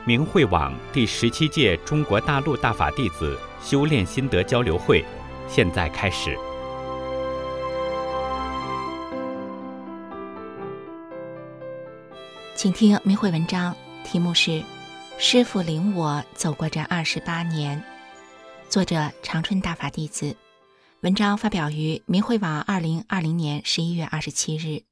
明慧网第17届中国大陆大法弟子修炼心得交流会现在开始。 请听明慧文章，题目是《师父领我走过这28年》，作者长春大法弟子。文章发表于明慧网2020年11月27日。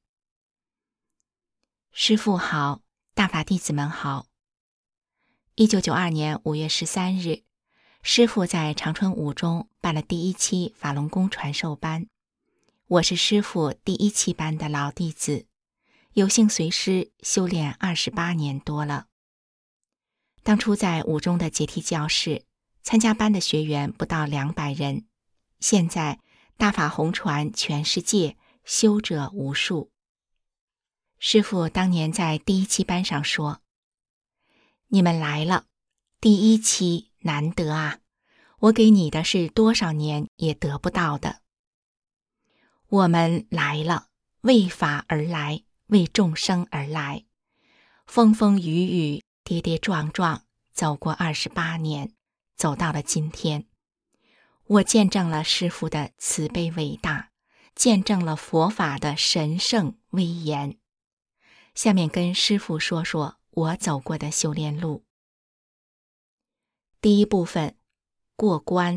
师父好，大法弟子们好。1992年5月13日，师父在长春5中办了第1期法轮功传授班，我是师父第1期班的老弟子，有幸随师修炼28年多了。当初在5中的阶梯教室，参加班的学员不到200人，现在大法红传全世界，修者无数。师父当年在第1期班上说，你们来了，第1期难得啊，我给你的是多少年也得不到的。我们来了，为法而来，为众生而来，风风雨雨，跌跌撞撞，走过28年，走到了今天。我见证了师父的慈悲伟大，见证了佛法的神圣威严。下面跟师父说说我走过的修炼路。第1部分，过关。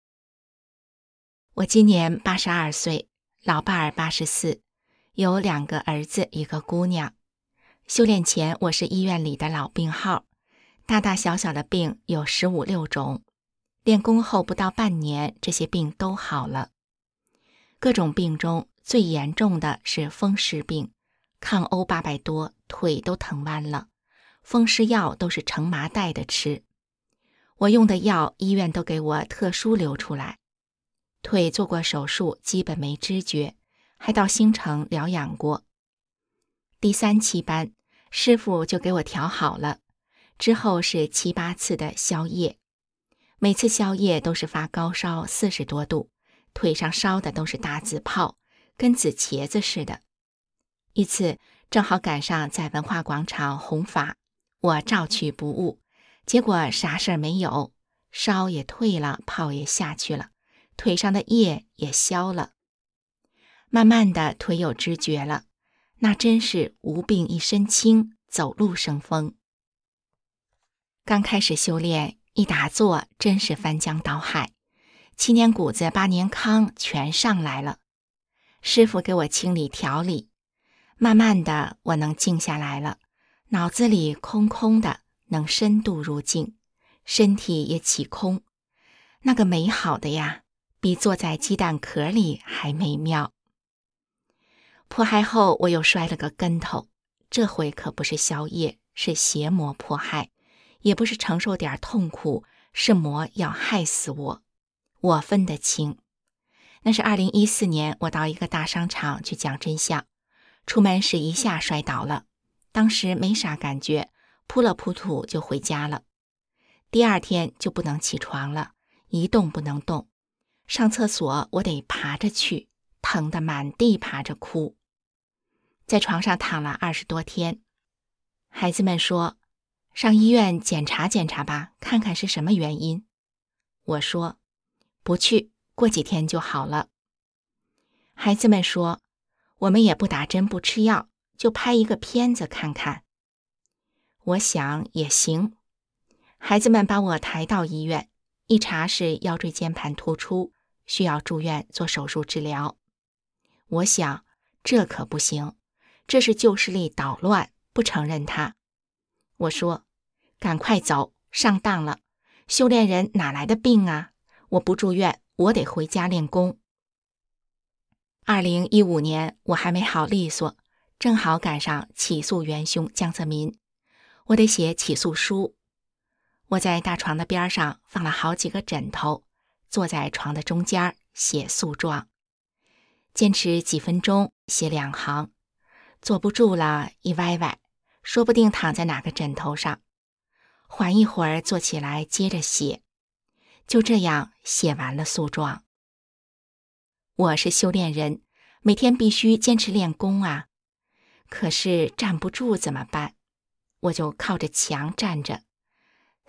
我今年82岁，老伴儿84，有2个儿子1个姑娘。修炼前我是医院里的老病号，大大小小的病有15、16种。练功后不到半年，这些病都好了。各种病中最严重的是风湿病，抗欧800多，腿都疼弯了，风湿药都是成麻袋的吃。我用的药医院都给我特殊留出来。腿做过手术，基本没知觉，还到新城疗养过。第3期班，师父就给我调好了，之后是7、8次的宵夜，每次宵夜都是发高烧40多度，腿上烧的都是大紫泡，跟紫茄子似的。一次正好赶上在文化广场弘法，我照去不误，结果啥事儿没有，烧也退了，泡也下去了，腿上的液也消了。慢慢的腿有知觉了，那真是无病一身轻，走路生风。刚开始修炼，一打坐真是翻江倒海，7年谷子8年糠全上来了。师父给我清理调理，慢慢的我能静下来了，脑子里空空的，能深度入静，身体也起空，那个美好的呀，比坐在鸡蛋壳里还美妙。迫害后我又摔了个跟头，这回可不是宵夜，是邪魔迫害，也不是承受点痛苦，是魔要害死我，我分得清。那是2014年，我到一个大商场去讲真相，出门时一下摔倒了，当时没啥感觉，扑了扑土就回家了。第2天就不能起床了，一动不能动，上厕所我得爬着去，疼得满地爬着哭，在床上躺了20多天。孩子们说，上医院检查检查吧，看看是什么原因。我说，不去，过几天就好了。孩子们说，我们也不打针不吃药，就拍一个片子看看。我想也行。孩子们把我抬到医院，一查是腰椎间盘突出，需要住院做手术治疗。我想这可不行，这是旧势力捣乱，不承认它。我说，赶快走，上当了，修炼人哪来的病啊，我不住院，我得回家练功。2015年我还没好利索，正好赶上起诉元凶江泽民，我得写起诉书。我在大床的边上放了好几个枕头，坐在床的中间写诉状，坚持几分钟写2行，坐不住了一歪歪，说不定躺在哪个枕头上，缓一会儿坐起来接着写，就这样写完了诉状。我是修炼人，每天必须坚持练功啊，可是站不住怎么办？我就靠着墙站着，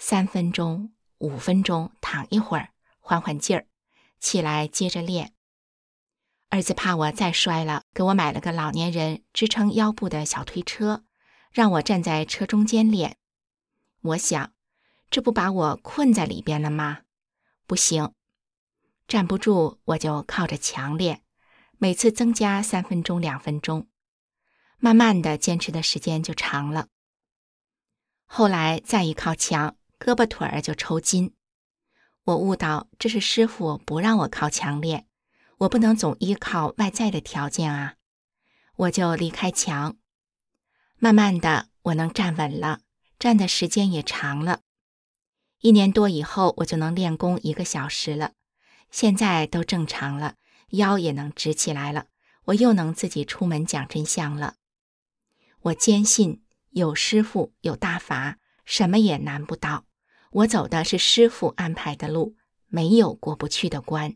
3分钟、5分钟，躺一会儿，缓缓劲儿，起来接着练。儿子怕我再摔了，给我买了个老年人支撑腰部的小推车，让我站在车中间练。我想，这不把我困在里边了吗？不行，站不住我就靠着墙练，每次增加3分钟、2分钟，慢慢的坚持的时间就长了。后来再一靠墙，胳膊腿儿就抽筋。我悟到这是师傅不让我靠墙练，我不能总依靠外在的条件啊。我就离开墙，慢慢的我能站稳了，站的时间也长了。1年多以后，我就能练功1个小时了，现在都正常了，腰也能直起来了，我又能自己出门讲真相了。我坚信有师傅有大法，什么也难不倒。我走的是师傅安排的路，没有过不去的关。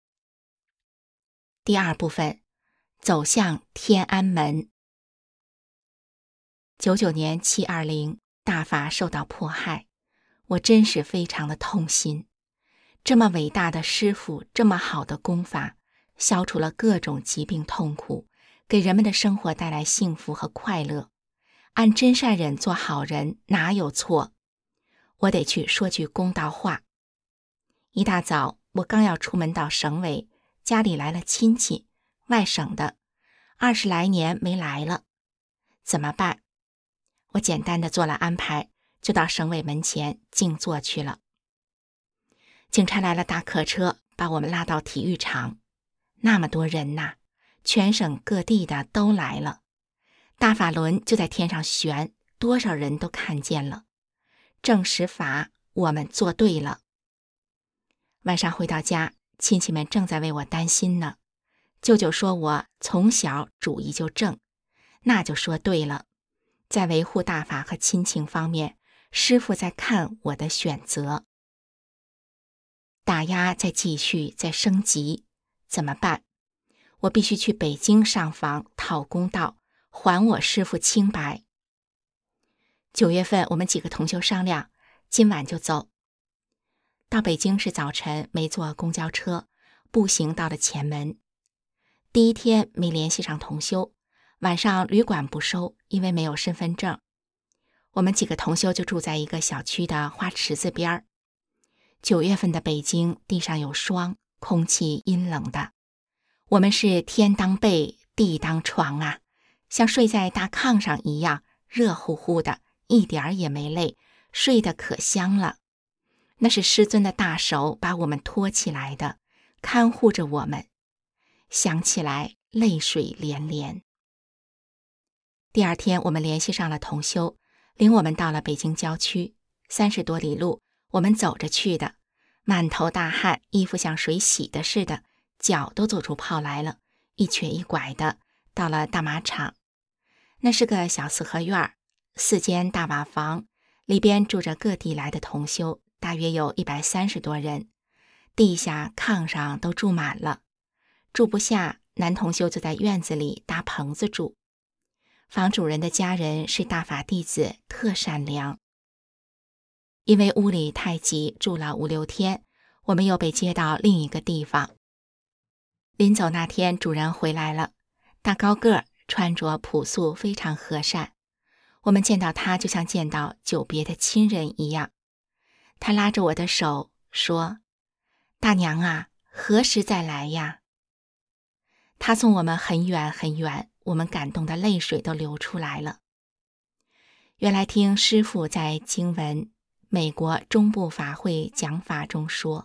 第2部分，走向天安门。99年720，大法受到迫害，我真是非常的痛心。这么伟大的师傅，这么好的功法，消除了各种疾病痛苦，给人们的生活带来幸福和快乐。按真善忍做好人，哪有错？我得去说句公道话。一大早，我刚要出门到省委，家里来了亲戚，外省的，20来年没来了，怎么办？我简单的做了安排，就到省委门前静坐去了。警察来了大客车，把我们拉到体育场，那么多人呐，全省各地的都来了，大法轮就在天上悬，多少人都看见了，证实法我们做对了。晚上回到家，亲戚们正在为我担心呢。舅舅说我从小主意就正，那就说对了。在维护大法和亲情方面，师父在看我的选择。打压在继续，在升级，怎么办？我必须去北京上访讨公道，还我师父清白。9月份，我们几个同修商量，今晚就走。到北京是早晨，没坐公交车，步行到了前门。第1天没联系上同修，晚上旅馆不收，因为没有身份证。我们几个同修就住在一个小区的花池子边儿。9月份的北京，地上有霜，空气阴冷的。我们是天当被，地当床啊，像睡在大炕上一样，热乎乎的，一点儿也没累，睡得可香了。那是师尊的大手把我们托起来的，看护着我们。想起来泪水连连。第2天，我们联系上了同修，领我们到了北京郊区，30多里路，我们走着去的，满头大汗，衣服像水洗的似的，脚都做出泡来了，一瘸一拐的到了大马场。那是个小4合院，4间大瓦房，里边住着各地来的同修，大约有130多人，地下炕上都住满了。住不下，男同修就在院子里搭棚子住。房主人的家人是大法弟子，特善良。因为屋里太挤，住了5、6天，我们又被接到另一个地方。临走那天，主人回来了，大高个儿，穿着朴素，非常和善。我们见到他就像见到久别的亲人一样。他拉着我的手说：“大娘啊，何时再来呀？”他送我们很远很远，我们感动的泪水都流出来了。原来听师父在经文美国中部法会讲法中说，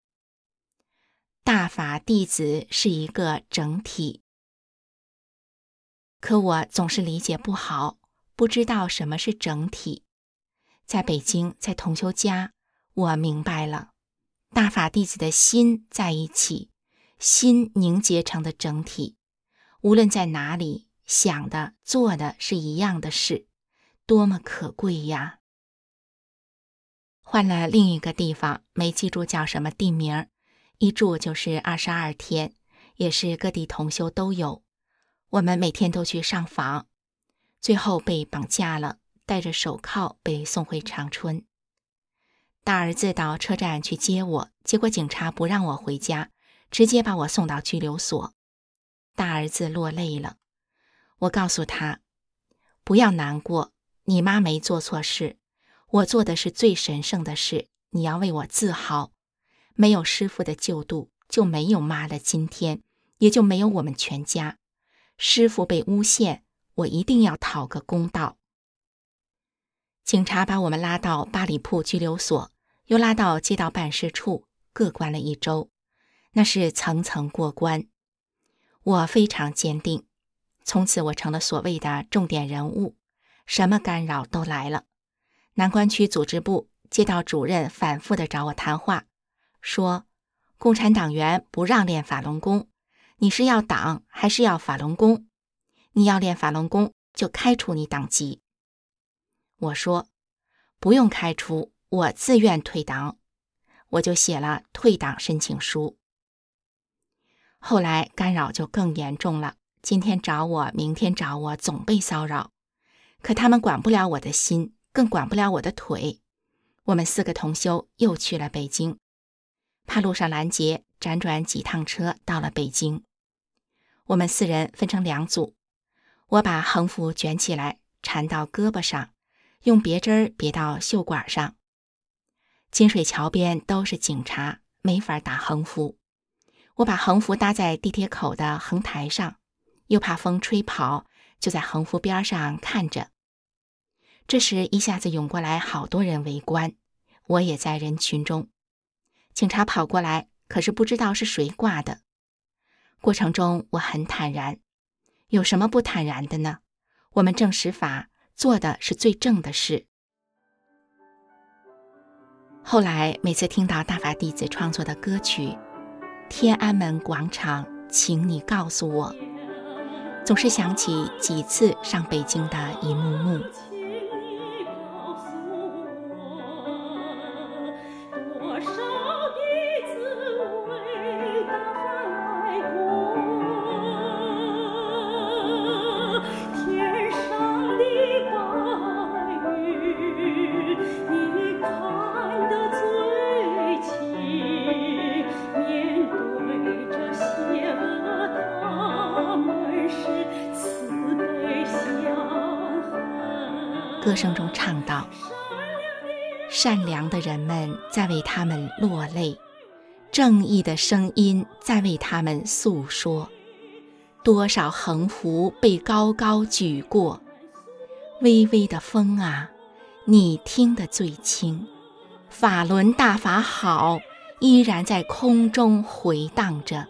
大法弟子是一个整体。可我总是理解不好，不知道什么是整体。在北京，在同修家，我明白了，大法弟子的心在一起，心凝结成的整体，无论在哪里，想的做的是一样的事，多么可贵呀！换了另一个地方，没记住叫什么地名，一住就是22天，也是各地同修都有。我们每天都去上访，最后被绑架了，戴着手铐被送回长春。 大儿子到车站去接我，结果警察不让我回家，直接把我送到拘留所。大儿子落泪了，我告诉他，不要难过，你妈没做错事，我做的是最神圣的事，你要为我自豪。没有师父的救度，就没有妈的今天，也就没有我们全家。师父被诬陷，我一定要讨个公道。警察把我们拉到八里铺拘留所，又拉到街道办事处，各关了1周。那是层层过关。我非常坚定，从此我成了所谓的重点人物，什么干扰都来了。南关区组织部街道主任反复地找我谈话，说共产党员不让练法轮功，你是要党还是要法轮功？你要练法轮功就开除你党籍。我说不用开除，我自愿退党。我就写了退党申请书。后来干扰就更严重了，今天找我，明天找我，总被骚扰。可他们管不了我的心，更管不了我的腿。我们4个同修又去了北京，怕路上拦截，辗转几趟车到了北京。我们4人分成2组，我把横幅卷起来缠到胳膊上，用别针别到袖管上。金水桥边都是警察，没法打横幅。我把横幅搭在地铁口的横台上，又怕风吹跑，就在横幅边上看着。这时一下子涌过来好多人围观，我也在人群中。警察跑过来，可是不知道是谁挂的。过程中我很坦然，有什么不坦然的呢？我们正实法，做的是最正的事。后来每次听到大法弟子创作的歌曲天安门广场，请你告诉我，总是想起几次上北京的一幕幕。歌声中唱道，善良的人们在为他们落泪，正义的声音在为他们诉说，多少横幅被高高举过，微微的风啊，你听得最轻，法轮大法好，依然在空中回荡着。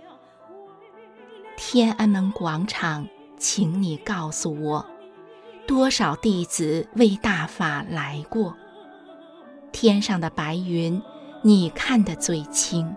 天安门广场，请你告诉我，多少弟子为大法来过？天上的白云，你看得最清。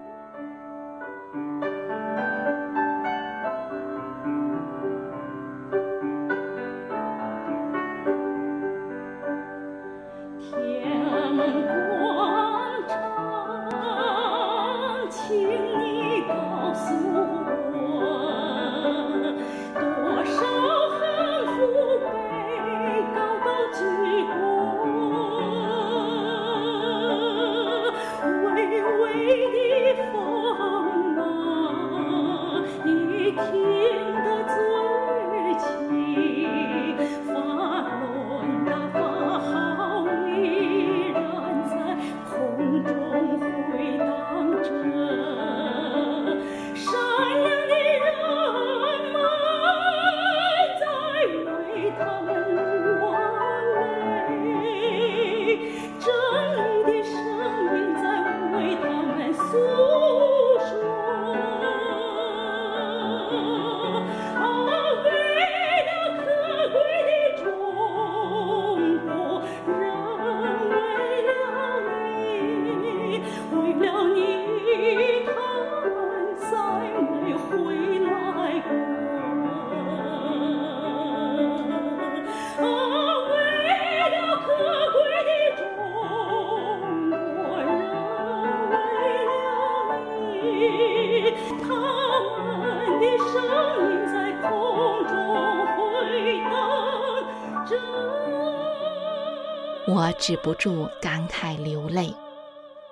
我止不住感慨流泪。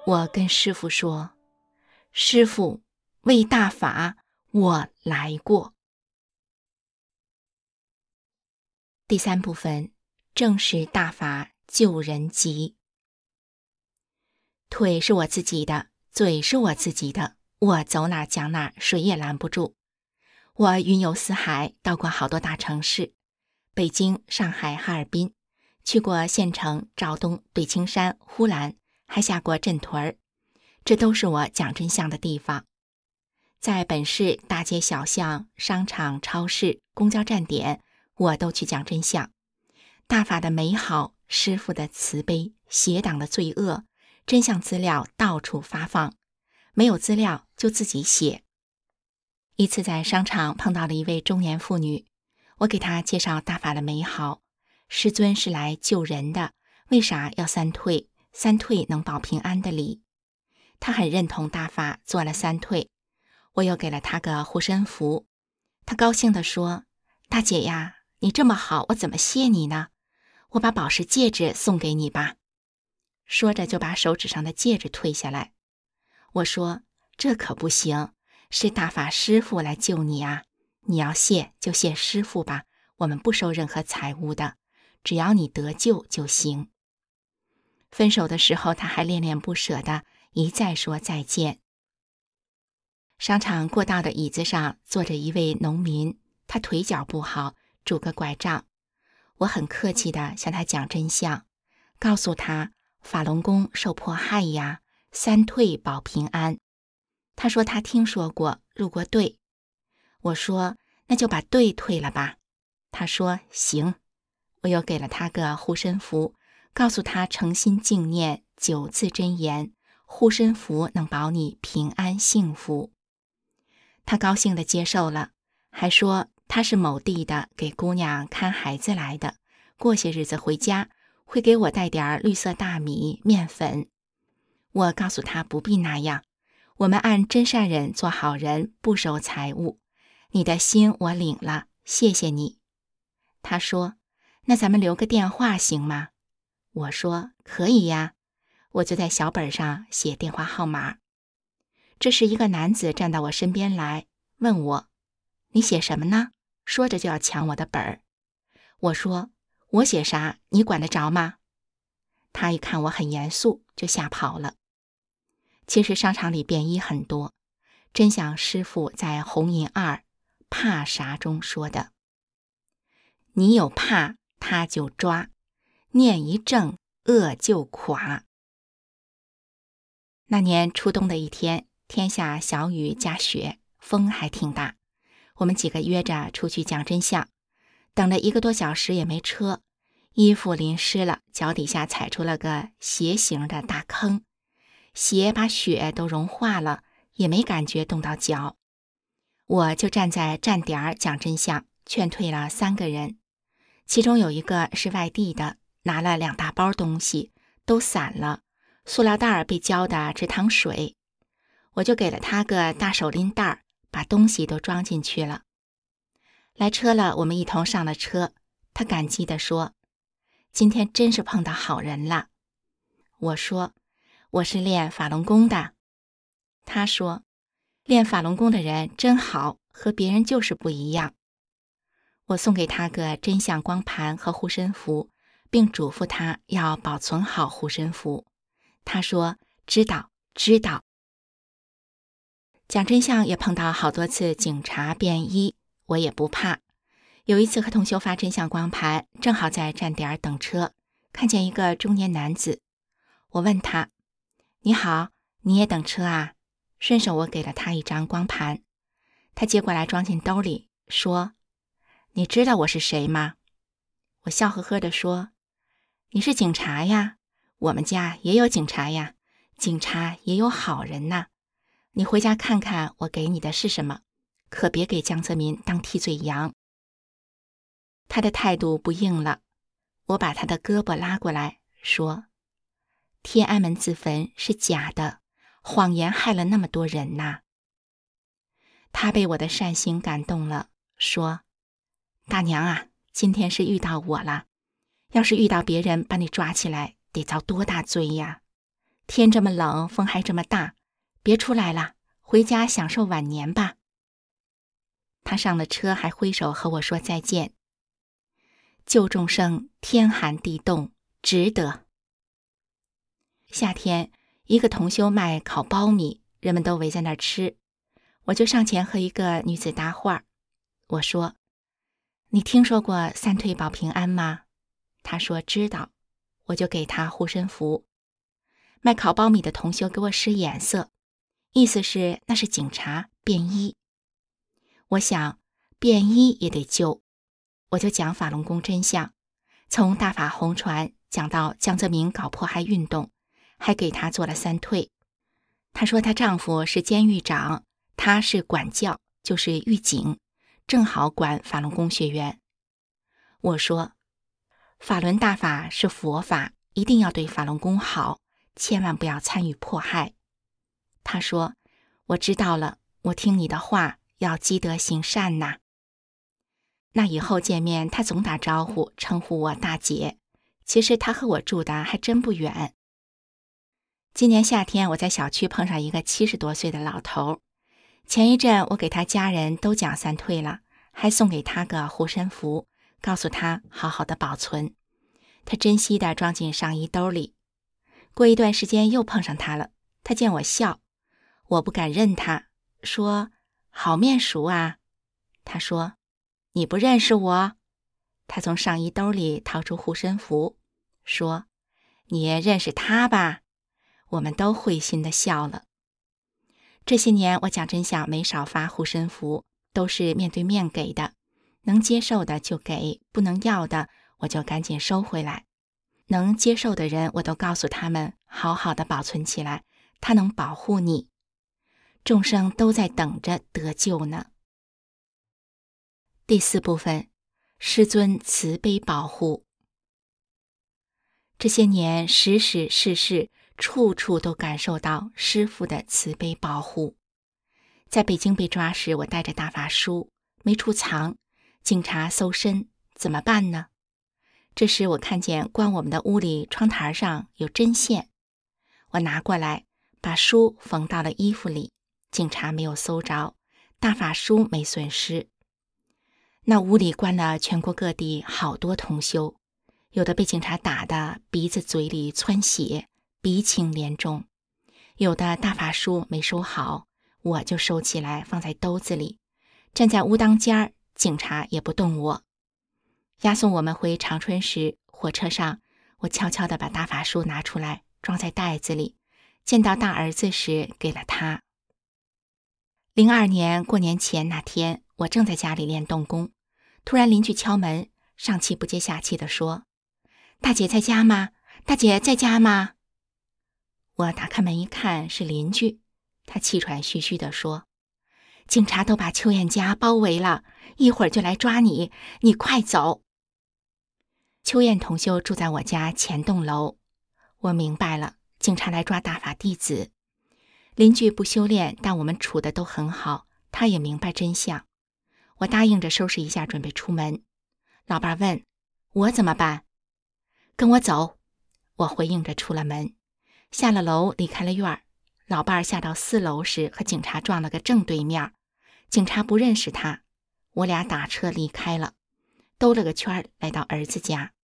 我跟师父说，师父，为大法，我来过。第3部分，正是大法救人急。腿是我自己的，嘴是我自己的，我走哪讲哪，谁也拦不住。我云游四海，到过好多大城市，北京、上海、哈尔滨，去过县城、肇东、对青山、呼兰，还下过镇屯儿，这都是我讲真相的地方。在本市大街小巷、商场、超市、公交站点，我都去讲真相。大法的美好，师父的慈悲，邪党的罪恶，真相资料到处发放，没有资料就自己写。一次在商场碰到了一位中年妇女，我给她介绍大法的美好，师尊是来救人的，为啥要3退？3退能保平安的理。她很认同大法，做了3退。我又给了她个护身符，她高兴地说，大姐呀，你这么好，我怎么谢你呢？我把宝石戒指送给你吧。说着就把手指上的戒指退下来。我说，这可不行，是大法师父来救你啊，你要谢就谢师父吧，我们不收任何财物的，只要你得救就行。分手的时候，他还恋恋不舍的一再说再见。商场过道的椅子上坐着一位农民，他腿脚不好，拄个拐杖。我很客气地向他讲真相，告诉他法轮功受迫害呀，3退保平安。他说他听说过，入过队。我说那就把队退了吧。他说行。我又给了他个护身符，告诉他诚心静念9字真言，护身符能保你平安幸福。他高兴地接受了，还说他是某地的给姑娘看孩子来的，过些日子回家会给我带点绿色大米、面粉。我告诉他不必那样，我们按真善忍做好人，不收财物。你的心我领了，谢谢你。他说，那咱们留个电话行吗？我说可以呀，我就在小本上写电话号码。这时一个男子站到我身边来，问我，你写什么呢？说着就要抢我的本儿。我说，我写啥，你管得着吗？他一看我很严肃，就吓跑了。其实商场里便衣很多，真像师父在《红银2怕啥》中说的，你有怕他就抓，念一正恶就垮。那年初冬的一天，天下小雨加雪，风还挺大，我们几个约着出去讲真相，等了1个多小时也没车，衣服淋湿了，脚底下踩出了个斜形的大坑，鞋把雪都融化了，也没感觉冻到脚。我就站在站点讲真相，劝退了3个人，其中有一个是外地的，拿了2大包东西，都散了，塑料袋被浇得直淌水。我就给了他个大手拎袋，把东西都装进去了。来车了，我们一同上了车，他感激地说，今天真是碰到好人了。我说，我是练法轮功的。他说，练法轮功的人真好，和别人就是不一样。我送给他个真相光盘和护身符，并嘱咐他要保存好护身符。他说，知道，知道。讲真相也碰到好多次警察便衣，我也不怕。有一次和同修发真相光盘，正好在站点等车，看见一个中年男子。我问他，你好，你也等车啊？顺手我给了他一张光盘，他接过来装进兜里，说，你知道我是谁吗？我笑呵呵地说，你是警察呀，我们家也有警察呀，警察也有好人呐。你回家看看我给你的是什么，可别给江泽民当替罪羊。他的态度不硬了，我把他的胳膊拉过来，说，天安门自焚是假的，谎言害了那么多人呐。他被我的善心感动了，说，大娘啊，今天是遇到我了，要是遇到别人把你抓起来，得遭多大罪呀。 天这么冷，风还这么大，别出来了，回家享受晚年吧。他上了车，还挥手和我说再见。救众生，天寒地冻，值得。夏天，一个同修卖烤苞米，人们都围在那儿吃，我就上前和一个女子搭话。我说：“你听说过三退保平安吗？”她说知道，我就给她护身符。卖烤苞米的同修给我使眼色，意思是那是警察便衣。我想便衣也得救，我就讲法轮功真相，从大法红传讲到江泽民搞迫害运动，还给她做了三退。她说她丈夫是监狱长，她是管教，就是狱警，正好管法轮功学员。我说法轮大法是佛法，一定要对法轮功好，千万不要参与迫害。她说我知道了，我听你的话，要积德行善呐。那以后见面，她总打招呼，称呼我大姐。其实她和我住的还真不远。今年夏天，我在小区碰上一个70多岁的老头。前一阵我给他家人都讲三退了，还送给他个护身符，告诉他好好的保存。他珍惜地装进上衣兜里。过一段时间又碰上他了，他见我笑，我不敢认他，说好面熟啊。他说你不认识我？他从上衣兜里掏出护身符，说你认识他吧？我们都会心地笑了。这些年我讲真相没少发护身符，都是面对面给的，能接受的就给，不能要的我就赶紧收回来。能接受的人我都告诉他们好好的保存起来，它能保护你。众生都在等着得救呢。第4部分，师尊慈悲保护。这些年时时事事处处都感受到师父的慈悲保护。在北京被抓时，我带着大法书没处藏，警察搜身，怎么办呢？这时我看见关我们的屋里窗台上有针线，我拿过来把书缝到了衣服里，警察没有搜着，大法书没损失。那屋里关了全国各地好多同修，有的被警察打的鼻子嘴里窜血，鼻青脸肿，有的大法书没收好，我就收起来放在兜子里，站在屋当间儿，警察也不动我。押送我们回长春时，火车上我悄悄地把大法书拿出来装在袋子里，见到大儿子时给了他。02年过年前那天，我正在家里练动功，突然邻居敲门，上气不接下气地说：大姐在家吗？大姐在家吗？我打开门一看，是邻居，他气喘吁吁地说：警察都把秋燕家包围了，一会儿就来抓你，你快走。秋燕同修住在我家前栋楼，我明白了，警察来抓大法弟子。邻居不修炼，但我们处得都很好，他也明白真相。我答应着收拾一下准备出门。老伴问我怎么办？跟我走。我回应着出了门，下了楼离开了院儿。老伴下到4楼时和警察撞了个正对面，警察不认识他，我俩打车离开了，兜了个圈来到儿子家。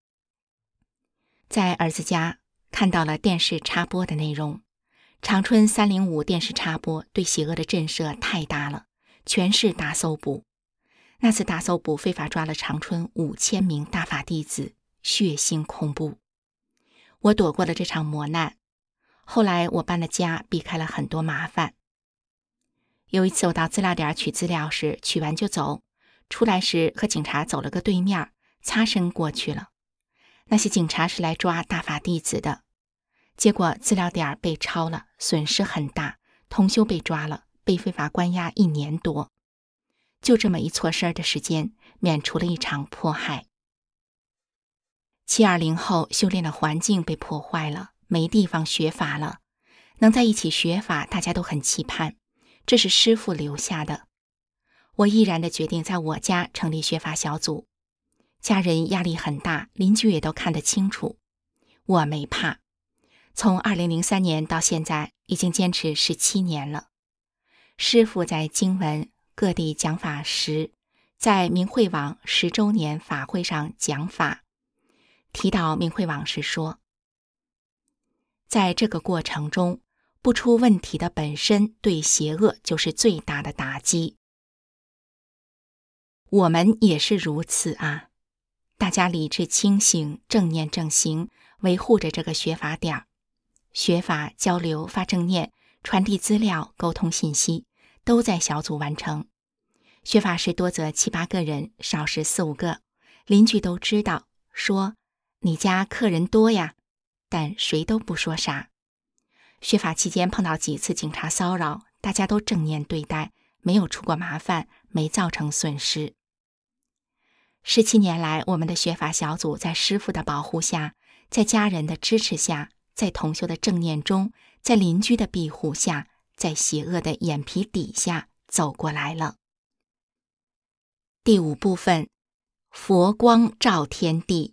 在儿子家看到了电视插播的内容，长春305电视插播对邪恶的震慑太大了，全市大搜捕。那次大搜捕非法抓了长春5000名大法弟子，血腥恐怖。我躲过了这场磨难，后来我搬了家，避开了很多麻烦。有一次我到资料点取资料时，取完就走，出来时和警察走了个对面，擦身过去了。那些警察是来抓大法弟子的，结果资料点被抄了，损失很大，同修被抓了，被非法关押1年多。就这么一错事儿的时间，免除了一场迫害。720后，修炼的环境被破坏了，没地方学法了。能在一起学法，大家都很期盼，这是师父留下的。我毅然地决定在我家成立学法小组。家人压力很大，邻居也都看得清楚。我没怕。 从2003年到现在，已经坚持17年了。师父在经文各地讲法时，在明慧网10周年法会上讲法，提到明慧网时说，在这个过程中，不出问题的本身对邪恶就是最大的打击。我们也是如此啊！大家理智清醒，正念正行，维护着这个学法点儿。学法、交流、发正念、传递资料、沟通信息，都在小组完成。学法时多则7、8个人，少时4、5个，邻居都知道，说你家客人多呀，但谁都不说啥。学法期间碰到几次警察骚扰，大家都正念对待，没有出过麻烦，没造成损失。17年来，我们的学法小组在师父的保护下，在家人的支持下，在同修的正念中，在邻居的庇护下，在邪恶的眼皮底下走过来了。第5部分，佛光照天地。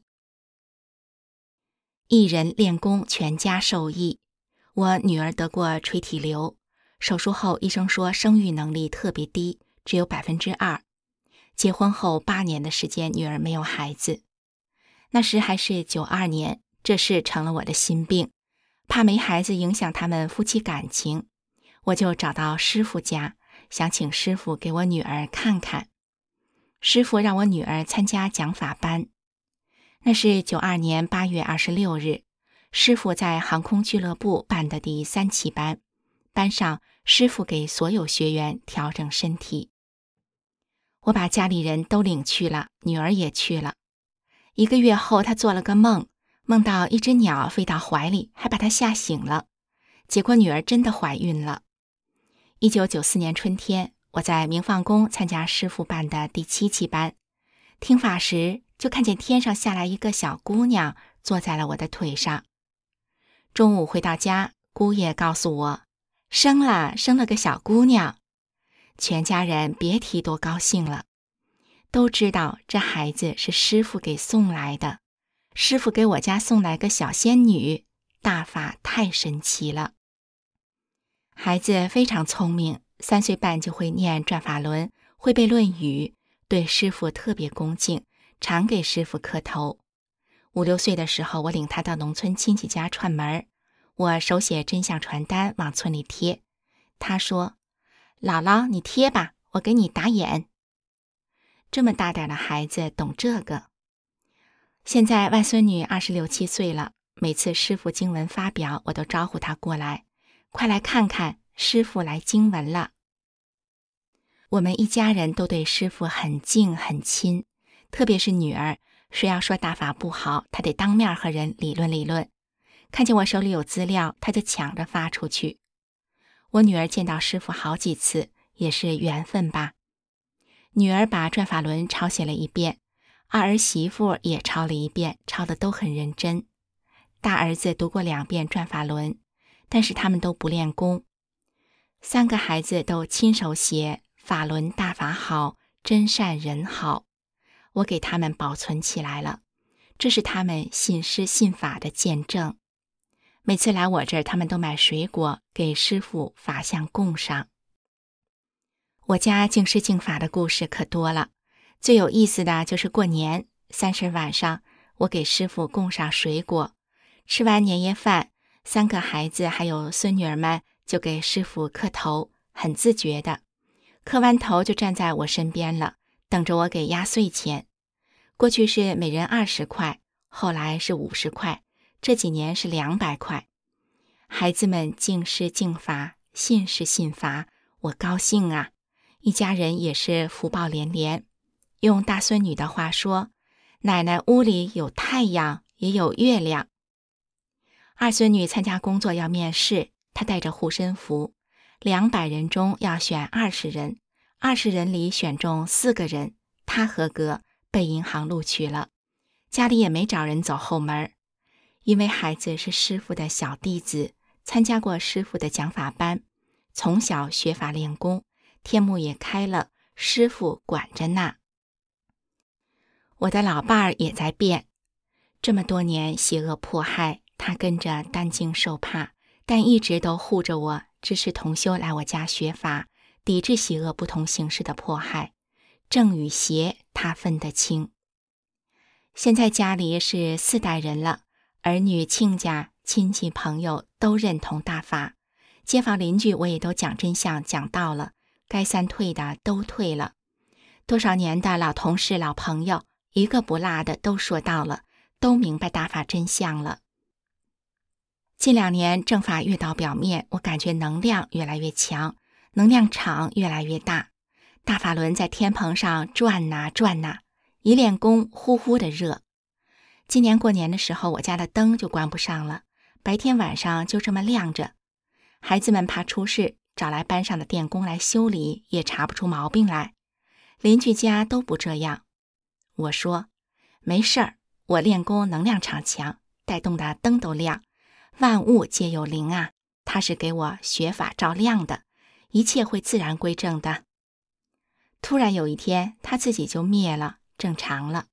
一人练功，全家受益。我女儿得过垂体瘤，手术后医生说生育能力特别低，只有2%。结婚后8年的时间，女儿没有孩子。那时还是92年，这事成了我的心病，怕没孩子影响他们夫妻感情，我就找到师父家，想请师父给我女儿看看。师父让我女儿参加讲法班。那是92年8月26日，师父在航空俱乐部办的第3期班，班上师父给所有学员调整身体。我把家里人都领去了，女儿也去了。1个月后，她做了个梦，梦到一只鸟飞到怀里，还把她吓醒了。结果女儿真的怀孕了。1994年春天，我在明放宫参加师父办的第7期班，听法时就看见天上下来一个小姑娘，坐在了我的腿上。中午回到家，姑爷告诉我，生了个小姑娘。全家人别提多高兴了，都知道这孩子是师父给送来的。师父给我家送来个小仙女，大法太神奇了。孩子非常聪明，3岁半就会念转法轮，会背论语，对师父特别恭敬，常给师父磕头。5、6岁的时候，我领他到农村亲戚家串门，我手写真相传单往村里贴。他说，姥姥你贴吧，我给你打眼。这么大点的孩子懂这个。现在外孙女26、7岁了，每次师父经文发表，我都招呼她过来，快来看看，师父来经文了。我们一家人都对师父很敬很亲，特别是女儿，谁要说大法不好，她得当面和人理论理论。看见我手里有资料，她就抢着发出去。我女儿见到师父好几次，也是缘分吧。女儿把转法轮抄写了1遍，二儿媳妇也抄了1遍，抄的都很认真。大儿子读过2遍转法轮，但是他们都不练功。3个孩子都亲手写法轮大法好，真善人好，我给他们保存起来了，这是他们信师信法的见证。每次来我这儿，他们都买水果给师父法像供上。我家敬师敬法的故事可多了，最有意思的就是过年30晚上，我给师父供上水果，吃完年夜饭，3个孩子还有孙女儿们就给师父磕头，很自觉的，磕完头就站在我身边了，等着我给压岁钱。过去是每人20块，后来是50块，这几年是200块。孩子们敬师敬法，信师信法，我高兴啊！一家人也是福报连连。用大孙女的话说，奶奶屋里有太阳，也有月亮。二孙女参加工作要面试，她带着护身符，200人中要选20人，20人里选中4个人，她合格，被银行录取了。家里也没找人走后门，因为孩子是师父的小弟子，参加过师父的讲法班，从小学法练功，天目也开了，师父管着呢。我的老伴儿也在变，这么多年邪恶迫害， 他跟着担惊受怕，但一直都护着我，支持同修来我家学法，抵制邪恶不同形式的迫害。正与邪他分得清。现在家里是4代人了，儿女亲家亲戚朋友都认同大法，街坊邻居我也都讲真相讲到了，该散退的都退了，多少年的老同事老朋友一个不落的都说到了，都明白大法真相了。近2年正法越到表面，我感觉能量越来越强，能量场越来越大，大法轮在天棚上转呐转呐，一练功呼呼的热。今年过年的时候，我家的灯就关不上了，白天晚上就这么亮着。孩子们怕出事，找来班上的电工来修理，也查不出毛病来。邻居家都不这样。我说没事儿，我练功能量场强，带动的灯都亮，万物皆有灵啊，它是给我学法照亮的，一切会自然归正的。突然有一天，它自己就灭了，正常了。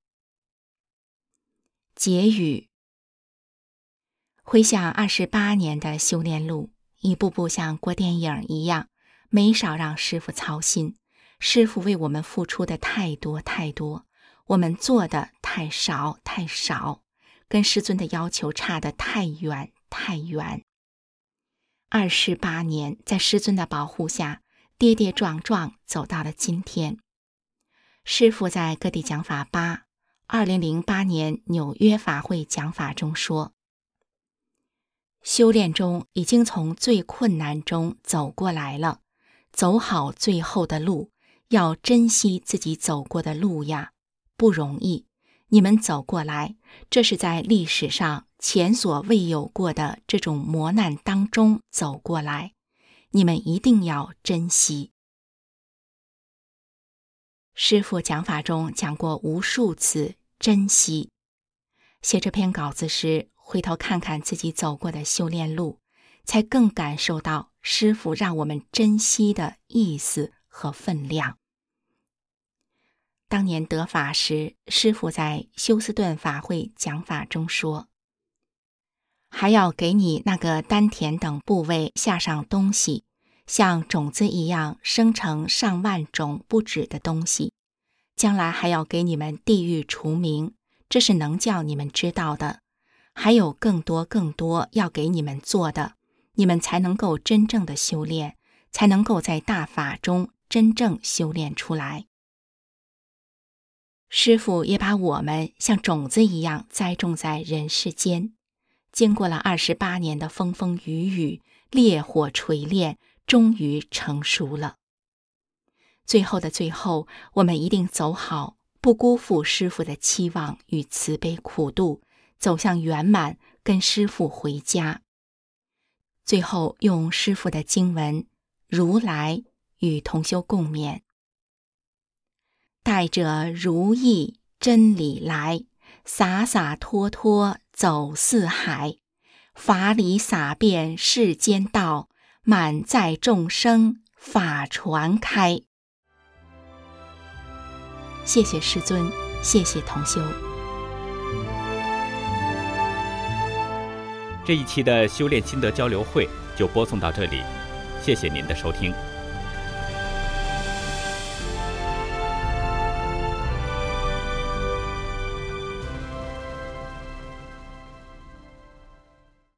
结语：回想28年的修炼路，一步步像过电影一样，没少让师父操心。师父为我们付出的太多太多，我们做的太少太少，跟师尊的要求差得太远太远。28年在师尊的保护下，跌跌撞撞走到了今天。师父在各地讲法2008年纽约法会讲法中说，修炼中已经从最困难中走过来了，走好最后的路，要珍惜自己走过的路呀，不容易。你们走过来，这是在历史上前所未有过的这种磨难当中走过来，你们一定要珍惜。师父讲法中讲过无数次珍惜。写这篇稿子时，回头看看自己走过的修炼路，才更感受到师父让我们珍惜的意思和分量。当年得法时，师父在休斯顿法会讲法中说，还要给你那个丹田等部位下上东西，像种子一样生成上万种不止的东西，将来还要给你们地狱除名，这是能叫你们知道的，还有更多更多要给你们做的，你们才能够真正的修炼，才能够在大法中真正修炼出来。师父也把我们像种子一样栽种在人世间，经过了28年的风风雨雨，烈火锤炼，终于成熟了。最后的最后，我们一定走好，不辜负师父的期望与慈悲苦度，走向圆满，跟师父回家。最后用师父的经文如来与同修共勉，带着如意真理来，洒洒脱脱走四海，法理洒遍世间道，满载众生法传开。谢谢师尊，谢谢同修。 这一期的修炼心得交流会就播送到这里，谢谢您的收听。